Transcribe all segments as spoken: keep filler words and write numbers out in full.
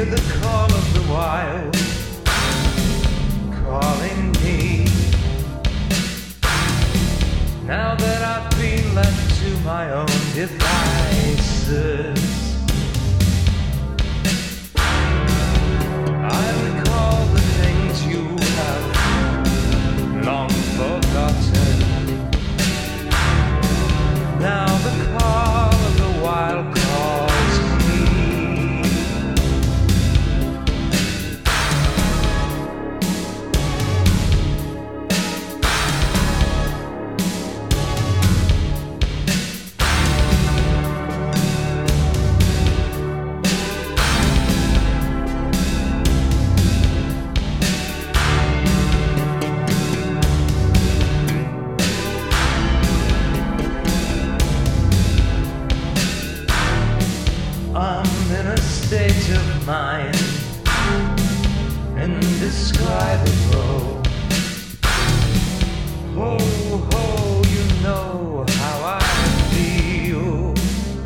hear the call of the wild calling me. Now that I've been left to my own devices, I recall the things you have long forgotten. Now the call of the wild calls me. I'm in a state of mind indescribable. Ho, ho, you know how I feel.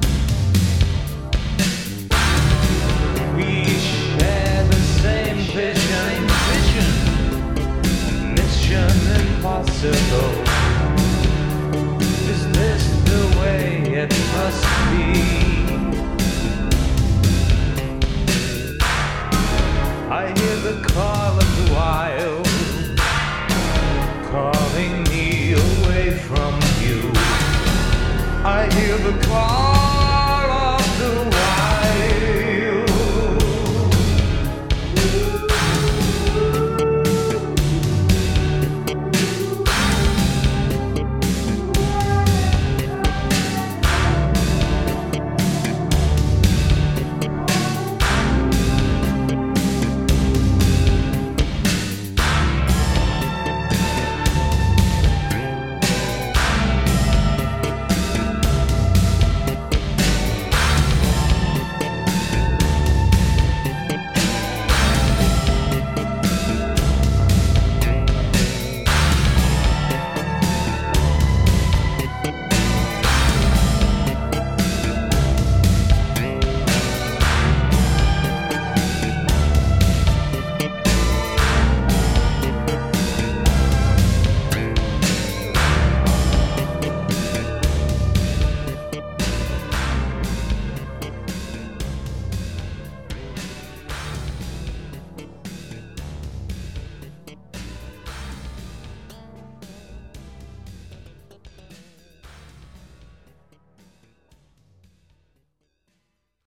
We share the same vision, vision, mission impossible. Is this the way it must be? I hear the call of the wild calling me away from you. I hear the call